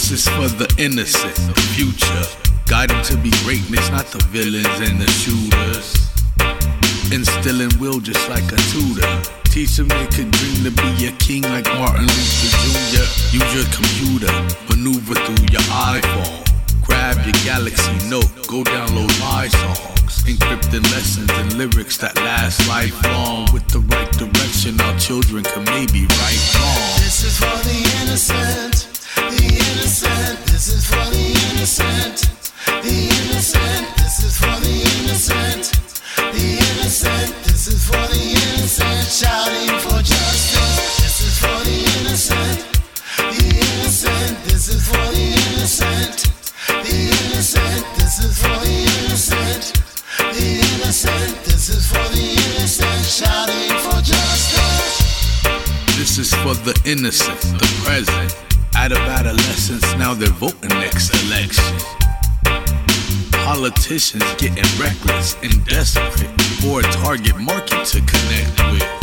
This is for the innocent, the future. Guide them to be greatness, not the villains and the shooters. Instilling will just like a tutor. Teach them they could dream to be a king like Martin Luther Jr. Use your computer, maneuver through your iPhone. Grab your Galaxy Note, go download my songs. Encrypted lessons and lyrics that last lifelong. With the right direction, our children can maybe right wrong. This is for the innocent, the innocent. This is for the innocent, the innocent. This is for the innocent, the innocent. This is for the innocent, shouting for justice. This is for the innocent, the innocent. This is for the innocent, the innocent. This is for the innocent, the innocent. This is for the innocent, shouting for justice. This is for the innocent, the present. Out of adolescence, now they're voting next election. Politicians getting reckless and desperate for a target market to connect with.